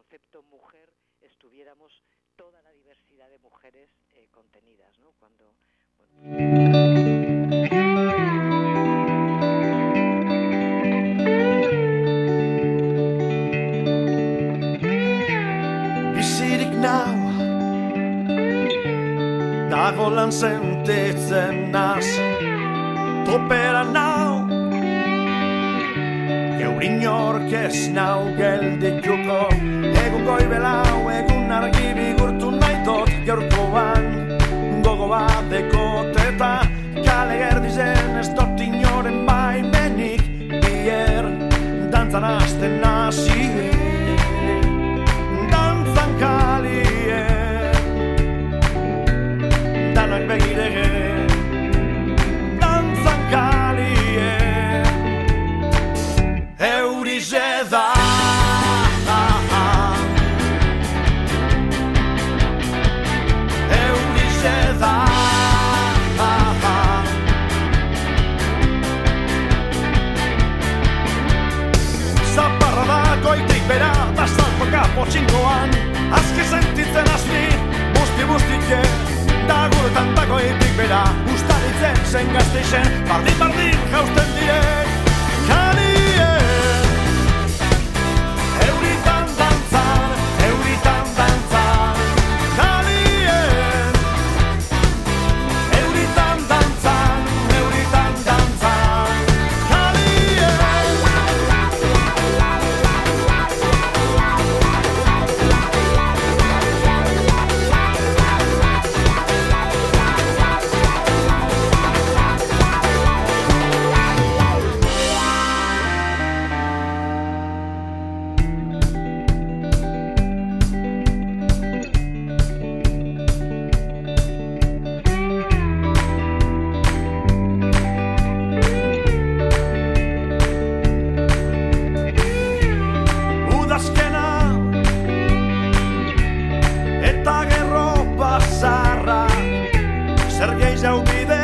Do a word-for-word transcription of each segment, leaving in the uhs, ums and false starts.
concepto mujer estuviéramos toda la diversidad de mujeres eh, contenidas, ¿no? Cuando, bueno. Bizirik nau dago lan sentitzen naz topera nau geurin ork ez nau geldituko egun goibelau egun argi bigurtu nahitot gaurkoan gogo bateko teta kale gerdizen ez dut inoren baimenik bier dantzan hasten nazi dantzan kalien danak begirege dantzan kalien eurize da eurize da zaparra da goitik bera da saltoka potxingoan azke sentitzen asni busti-bustike da guretan da goitik bera ustaritzen zen gazteixen bardin-bardin jausten direk kalien euritan dantzan, euritan dantzan kalien euritan dantzan, euritan dantzan kalien udazkena eta gerro bazarra zer gehiago bide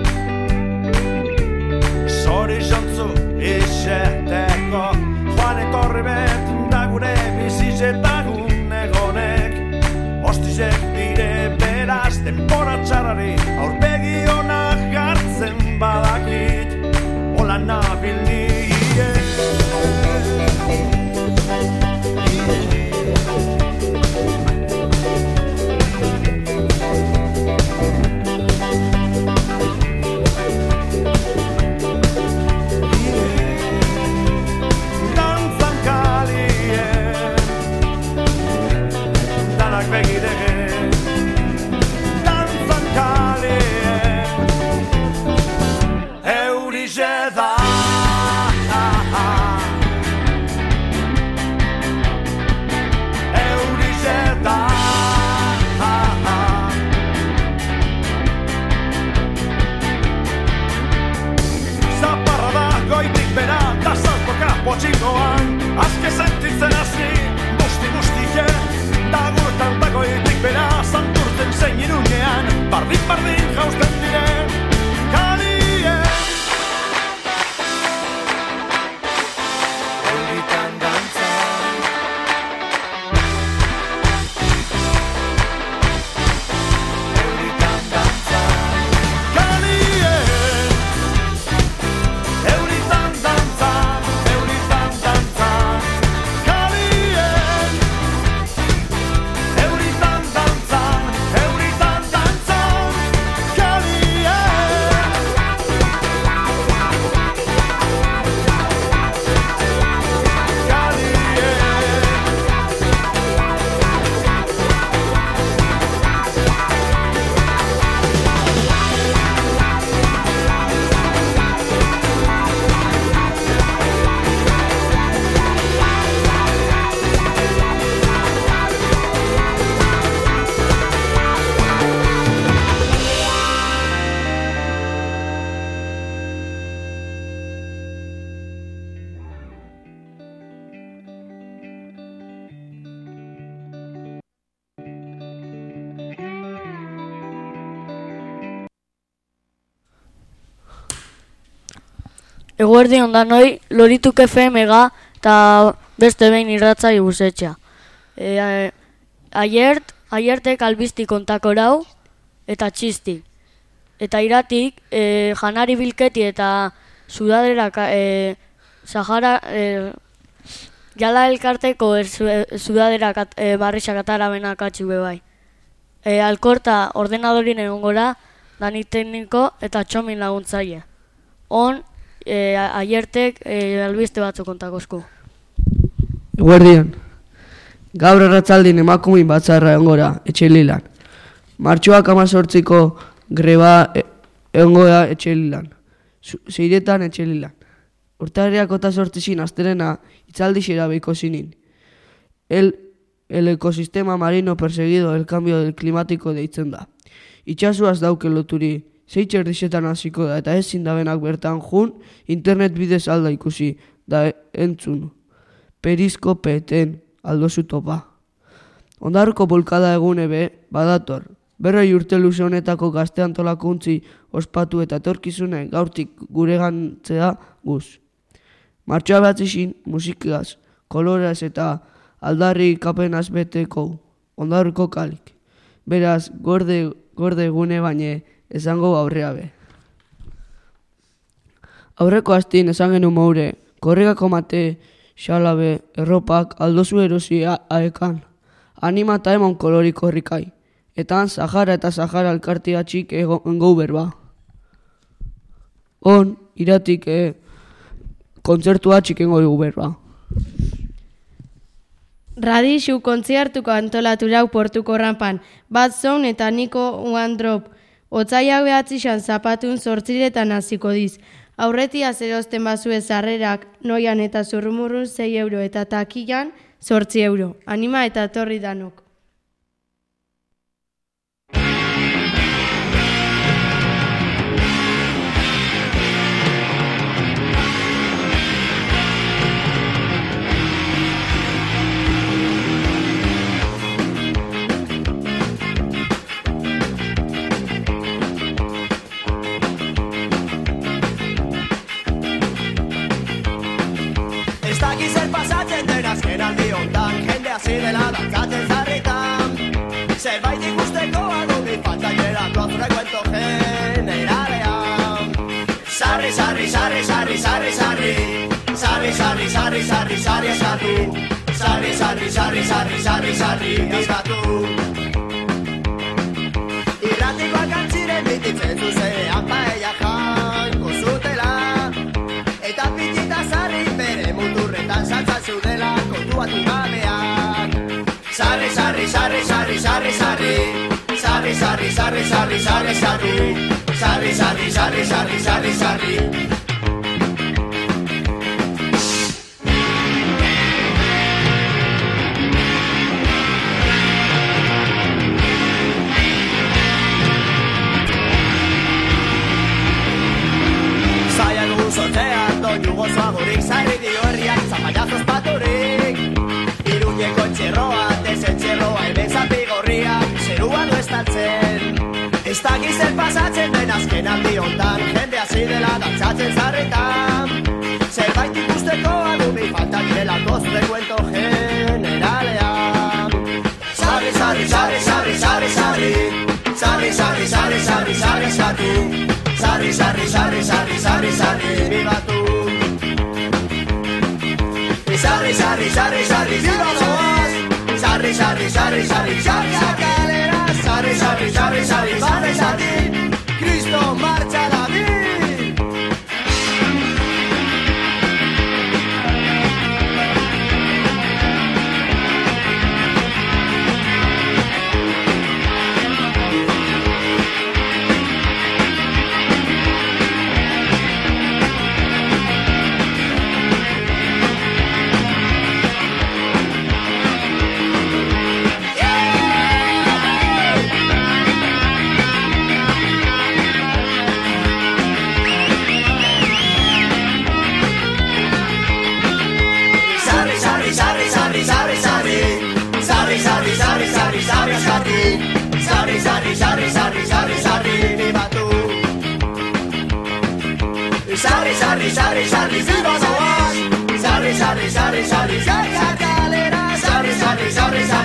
zorizontzu izeteko joan etorri bet da gure bizizetagun egonek ostizek dire beraz denbora txarrari aurpegi onak jartzen badakit hola nabil nire dantzan kalien danak begirege dantzan kalien eurize da eurize da zaparra da goitik bera da saltoka potxingoan azke sentitzen hasi busti-bustike da guretan da goitik bera santurtzen zein irunean bardin-bardin jausten diren kalien euritan dantzan euritan dantzan kalien euritan dantzan, euritan dantzan kalien euritan dantzan, euritan dantzan kalien Eguerdi ondanoi, Lorituk F M ga eta beste behin irratza ibusetxea. E, aiert, aiertek albizti kontakorau eta txisti. Eta iratik, e, janari bilketi eta sudadera, e, Sahara, e, jala elkarteko e, sudadera e, barrixak atara katxu bai. E, alkorta ordenadorin egongora, danik tekniko eta txomin laguntzaile. On, e, aiertek e, albiste batzuk kontakozku. Eguerdian, gaur arratzaldin emakumin batzarra egongora, Etxelilan. Martxoak amazortziko greba egongora Etxelilan. Zeiretan Etxelilan. Urtarriak eta sortzizin azterena itzaldi xera beiko zinin. El, el ekosistema marino perseguido el cambio del climático deitzen da. Itxasuaz dauke loturi, zeitxer disetan hasiko da eta ezin dabenak bertan jun, internet bidez alda ikusi da entzun. Periskopeten aldozu topa. Ondarruko bolkada egune be, badator. Berroi urte luze honetako gazte antolakuntzi ospatu eta etorkizune gaurtik guregantzea guz. Martxoa behatzizin musikaz, koloraz eta aldarri kapenaz beteko ondarruko kalik. Beraz, gorde, gorde egune baine esango aurrea be. Aurreko hastin esan genu moure, korrigako mate, xalabe, erropak, aldozu erosi aekan. Anima eta emon kolorik horrikai. Etan Sahara eta Sahara elkartia txik engou berba. On, iratik e, kontzertua txikengo dugu berba. Radixu kontzertuko antolaturau portuko rampan, Bad Zone eta Niko One Drop. Otzaiak behatzixan zapatun zortziretan hasiko diz. Aurretia zerosten bazue zarrerak, noian eta zurrumurrun sei euro eta takilan zortzi euro. Anima eta torri danok. Azken aldi hontan, jende hasi dela dantzatzen zarritan. Zerbait ikusteko adubi faltailerako frekuento generalean. Sarri, sarri, sarri, sarri, sarri, sarri. Sarri, sarri, sarri, sarri, sarri, eskatu. Sarri, sarri, sarri, sarri, sarri, sarri, eskatu. Irratikoak antziren bititzen zuzenean paella jango zutela. Eta pitita sarri bere muturretan saltzan zudela kontuatu gabeak. Sarri, sarri, sarri, sarri, sarri, sarri. Sarri, sarri, sarri, sarri, sarri, sarri. Sarri, sarri, sarri, sarri, sarri, sarri. Zaila dugu sortzean, doinu gozoagorik, zarri dio herriak, zapallazos paturik. Iruñeko txerroa, dezen txerroa, hemen zapigorria, zerua du estaltzen. Ez dakiz zer pasatzen den azken aldi hontan, jende hasi dela dantzatzen zarretan. Zerbait ikusteko adubi falta direlako frekuento generalean. Sarri, sarri, sarri, sarri, sarri, sarri. Sarri, sarri, sarri, sarri, sarri, sarri. Sarri, sarri, sarri, sarri, sarri, sarri, bibatu. Sarri, sarri, sarri, sarri, viva zoaz. Sarri, sarri, sarri, sarri, sarri, sakalera. Sarri, sarri, sarri, sarri, sarri, sarri. Cristo marcha la vida. Sarri, sarri, sarri, sarri, sarri, sarri, viva tu. Sarri, sarri, sarri, sarri, viva zoaz. Sarri, sarri, sarri, sarri, sarri, sakalera. Sarri, sarri, sarri, sarri.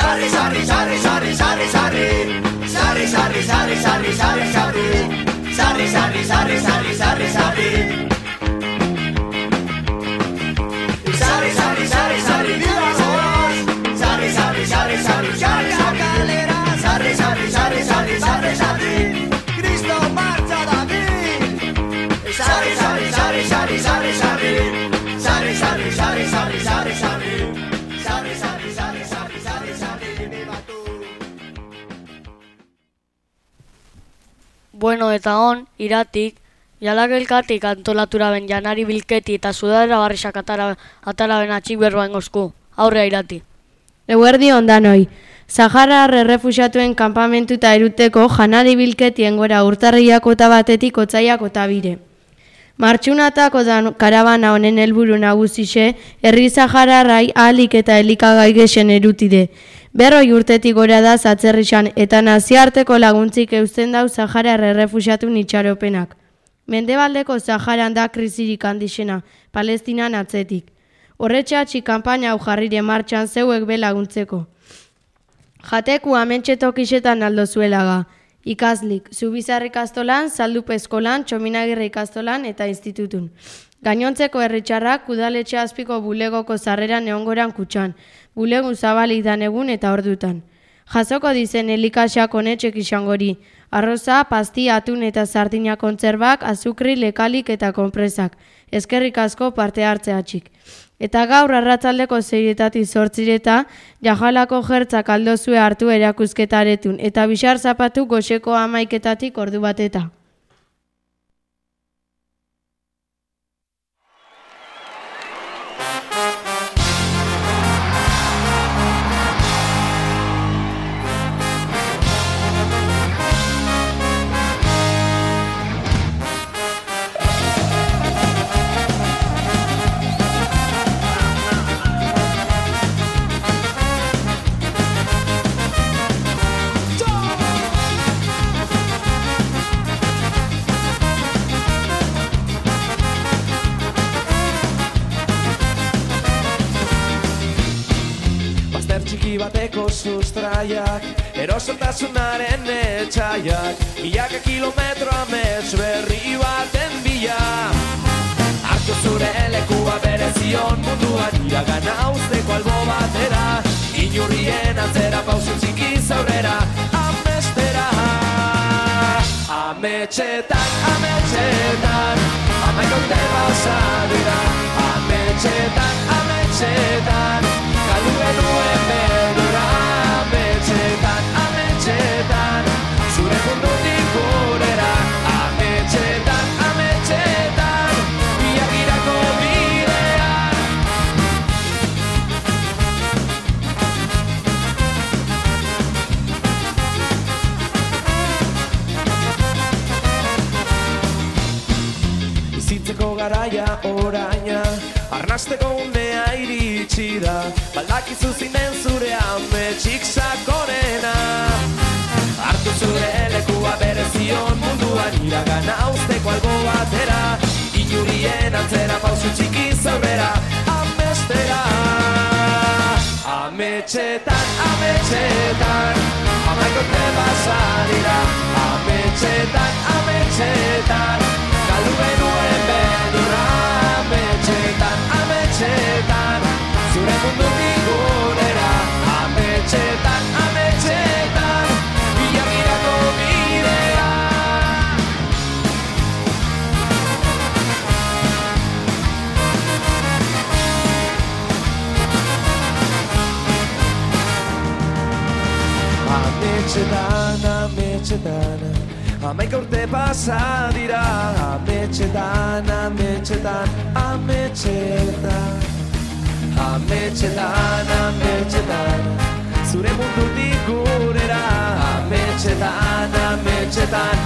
Sarri, sarri, sarri, sarri, sarri, sarri. Sarri, sarri, sarri, sarri, sarri, sarri. Sarri, sarri, sarri, sarri, sarri, sarri. Sarri, sarri, sarri, sarri, vivamos. Sarri, sarri, sarri, sarri, sarri, sarri. Sarri, sarri, sarri, sarri, sarri, sarri. Cristo marcha d'aquí. Sarri, sarri, sarri, sarri, sarri, sarri. Sarri, sarri, sarri, sarri, sarri, sarri. Sarri, sarri, sarri, sarri, sarri, sarri. Viva tú. Bueno, eta on, iratik, jalagelkatik antolatura ben janari bilketi eta sudadera barrixak atara, atara ben atxik berroen gozku. Aurrea irati. Eguerdi ondanoi. Saharar errefuxiatuen kanpamentu eta eruteko janari bilketien gora urtarriako eta batetik otzaiako eta bire. Martxunatako karabana honen helburu nagusixe, herri Sahararrai ahalik eta elikagai gexen erutide. Berroi urtetik gora da zatzerrixan eta naziarteko laguntzik eusten dau Saharar errefuxiatun itxaropenak. Mendebaldeko Saharan da krisirik handixena, Palestinan atzetik. Horretxatxi kanpaina hau jarrire martxan zeuek be laguntzeko. Jateku amentxetokixetan aldo zuelaga. Ikaslik, Zubizar ikastolan, Zaldupe eskolan, Txominagirre ikastolan eta institutun. Gainontzeko herritxarrak udaletxe azpiko bulegoko zarreran egongoran kutxan, bulegu zabalik dan egun eta ordutan. Jasoko dizen elikaxak honetxek isangori, arroza, pasti, atun eta sardina kontzerbak, azukri, lekalik eta konpresak, eskerrik asko parte hartzeatxik. Eta gaur arratzaldeko zeietatik zortzireta, jajalako jertzak aldozue hartu erakuzketaretun, eta bixar zapatu goxeko amaiketatik ordu bateta. Bateko sustraiak, erosotasunaren etxaiak, milaka kilometro amets berri baten bila. Hartu zure lekua berezion munduan, iragana usteko albo batera, inurrien atzera pausu txikiz aurrera, amestera. Ametxetan, ametxetan, amaika urte pasa dira, ametxetan, ametxetan, galdu genuen bedura. Ametxetan, ametxetan, zure mundutik gurera. Ametxetan, ametxetan, biagirako bidean. Bizitzeko garaia oraina, arnasteko unea iritsi da, baldakizu zinen zure ametxik sakonena. Hartu zure lekua berezion munduan, iragana usteko albo batera, inurien antzera pausu txikiz aurrera, amestera. Ametxetan, ametxetan, amaiko urte pasa dira, ametxetan, ametxetan, galdu genuen bedurra. Ametxetan, ametxetan, zure mundutik gurera. Ametxetan, ametxetan, biagirako bidea. Ametxetan, ametxetan, amaika urte pasa dira. Ametxetan, ametxetan, ametxetan. Ametxetan, ametxetan, zure mundutik gurera. Ametxetan, ametxetan,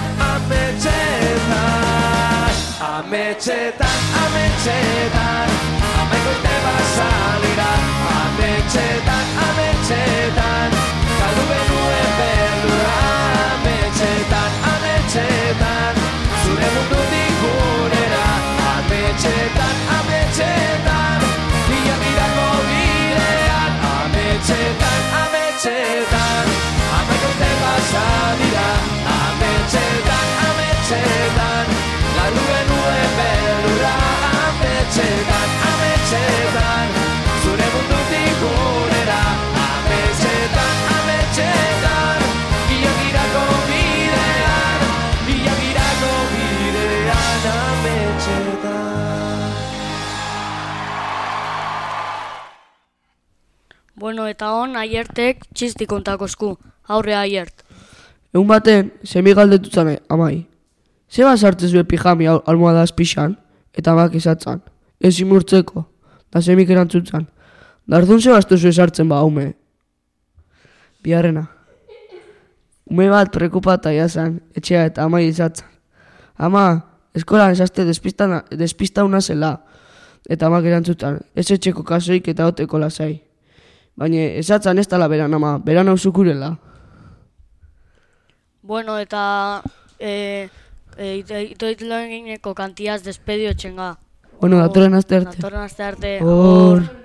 ametxetan. Ametxetan, ametxetan, amaika urte pasa dira. Ametxetan, ametxetan, galdu genuen bedura. Ametxetan, ametxetan, zure mundutik gurera. Ametxetan, ametxetan, biagirako bidean. Ametxetan, ametxetan, ametxetan, amaika urte pasa dira, ametxetan, ametxetan, galdu genuen beldurra, ametxetan, ametxetan, zure mundutik unera, ametxetan, ametxetan, bilakirako bidean, bilakirako bidean, ametxetan. Bueno, eta hon Aiertek txisti kontakozku, aurre Aiert. Egun baten, semi galdetutzan amai. Zeba sartzen zuen pijami al almohada azpixan, eta amak esatzan. Ez imurtzeko, da semik erantzutzan. Dardun zebaztu zuen sartzen ba, ume. Biarrena. Ume bat prekupata jazan, etxea eta amai esatzan. Ama, eskolan esazte despista, despista una zela. Eta amak erantzutzan, ez etxeko kasoik eta oteko lasai. Baina esatzan ez tala beran ama, beran hau zukurela. Bueno, eta e, e, itoitloeneko kantiaz despedio txenga. Bueno, datorren aste arte. Datorren aste arte. Hor.